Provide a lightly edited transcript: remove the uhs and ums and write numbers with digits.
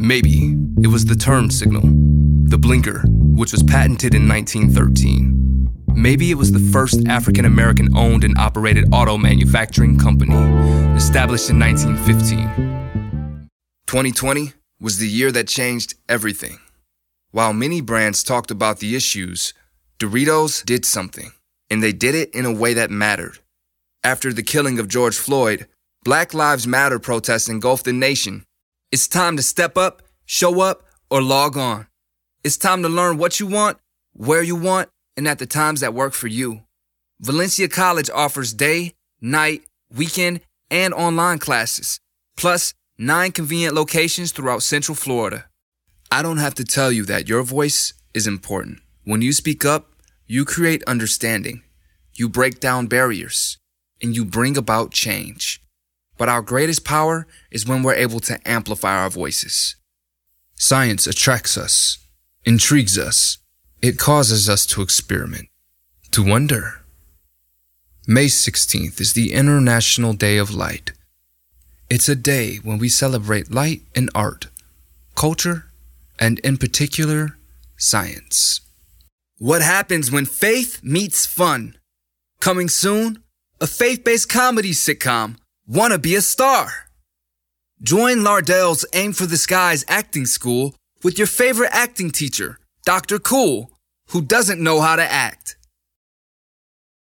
Maybe it was the turn signal, the blinker, which was patented in 1913. Maybe it was the first African-American owned and operated auto manufacturing company, established in 1915. 2020 was the year that changed everything. While many brands talked about the issues, Doritos did something, and they did it in a way that mattered. After the killing of George Floyd, Black Lives Matter protests engulfed the nation. It's time to step up, show up, or log on. It's time to learn what you want, where you want, and at the times that work for you. Valencia College offers day, night, weekend, and online classes, plus 9 convenient locations throughout Central Florida. I don't have to tell you that your voice is important. When you speak up, you create understanding, you break down barriers, and you bring about change. But our greatest power is when we're able to amplify our voices. Science attracts us, intrigues us. It causes us to experiment, to wonder. May 16th is the International Day of Light. It's a day when we celebrate light and art, culture, and in particular, science. What happens when faith meets fun? Coming soon, a faith-based comedy sitcom, Wanna Be a Star. Join Lardell's Aim for the Skies acting school with your favorite acting teacher, Dr. Cool, who doesn't know how to act.